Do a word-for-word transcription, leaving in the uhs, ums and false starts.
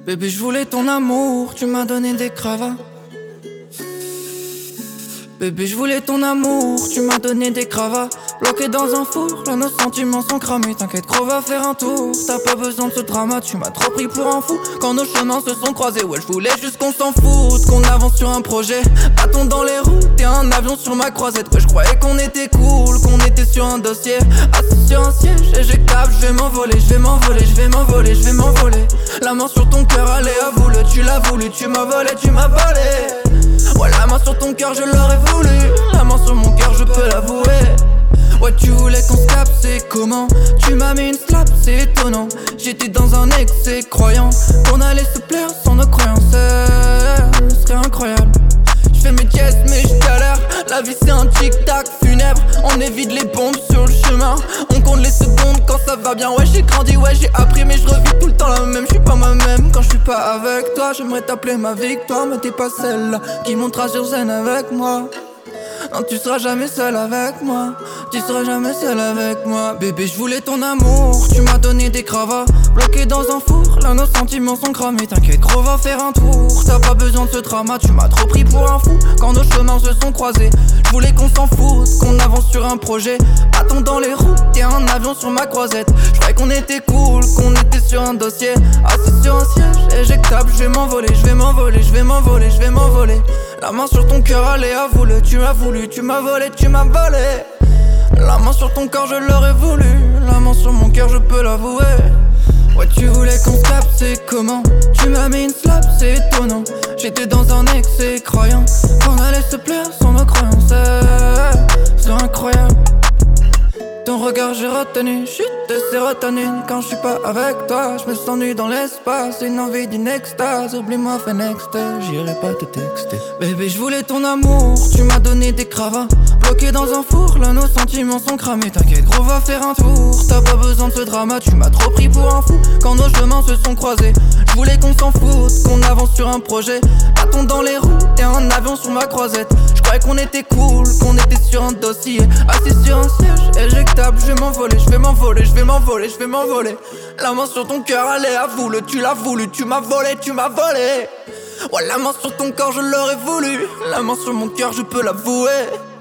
Bébé, je voulais ton amour, tu m'as donné des cravats. Bébé, je voulais ton amour, tu m'as donné des cravats. Bloqué dans un four, là nos sentiments sont cramés. T'inquiète, gros, va faire un tour. T'as pas besoin de ce drama, tu m'as trop pris pour un fou. Quand nos chemins se sont croisés, ouais, je voulais juste qu'on s'en foute, qu'on avance sur un projet. Bâton dans les roues, t'es un avion sur ma croisette. Ouais, je croyais qu'on était cool, qu'on était sur un dossier. Assis sur un siège, éjectable, je vais m'envoler, je vais m'envoler, je vais m'envoler, je vais m'envoler. La main sur ton cœur, allez à vous le, tu l'as voulu, tu m'as volé, tu m'as volé. Ouais, la main sur ton cœur, je l'aurais voulu. La main sur mon cœur, je peux l'avouer. Ouais, tu voulais qu'on se capte, c'est comment? Tu m'as mis une slap, c'est étonnant. J'étais dans un excès croyant qu'on allait se plaire sans nos croyances. Ce serait incroyable. J'fais mes dièses mais j'galère. La vie c'est un tic-tac funèbre. On évite les bombes sur le chemin. On compte les secondes quand ça va bien. Ouais, j'ai grandi, ouais, j'ai appris, mais je revis tout le temps la même. J'suis pas moi-même quand j'suis pas avec toi. J'aimerais t'appeler ma victoire, mais t'es pas celle-là qui montera sur scène avec moi. Non, tu seras jamais seul avec moi. Tu seras jamais seul avec moi. Bébé, je voulais ton amour, tu m'as donné des cravats. Bloqué dans un four, là nos sentiments sont cramés. T'inquiète, gros, va faire un tour. T'as pas besoin de ce drama, tu m'as trop pris pour un fou. Quand nos chemins se sont croisés, je voulais qu'on s'en foute, qu'on avance sur un projet. Bâton dans les roues, t'es un avion sur ma croisette. Je croyais qu'on était cool, qu'on était sur un dossier. Assis sur un siège, éjectable, je vais m'envoler, je vais m'envoler, je vais m'envoler, je vais m'envoler. La main sur ton cœur, allez à vous le, tu m'as voulu, tu m'as volé, tu m'as volé. La main sur ton corps, je l'aurais voulu. La main sur mon cœur, je peux l'avouer. Ouais, tu voulais qu'on se capte, c'est comment? Tu m'as mis une slap, c'est étonnant. J'étais dans un excès croyant qu'on allait se plaire sans nos croyances. C'est incroyable. Ton regard j'ai retenu, chute de sérotonine. Quand je suis pas avec toi, je me sens nu dans l'espace. Une envie d'une extase, oublie-moi, fais next. J'irai pas te texter. Bébé, je voulais ton amour, tu m'as donné des cravats. Bloqué dans un four, là nos sentiments sont cramés. T'inquiète, gros, va faire un tour. T'as pas besoin de ce drama, tu m'as trop pris pour un fou. Quand nos chemins se sont croisés, je voulais qu'on s'en foute, qu'on avance sur un projet. Bâton dans les roues, t'es un avion sur ma croisette. Je croyais qu'on était cool, qu'on était sur un dossier. Assis sur un siège, éjectable, je vais m'envoler, je vais m'envoler, je vais m'envoler, je vais m'envoler. La main sur ton cœur, allez à vous le, tu l'as voulu, tu m'as volé, tu m'as volé. Ouais, la main sur ton corps, je l'aurais voulu. La main sur mon cœur, je peux l'avouer.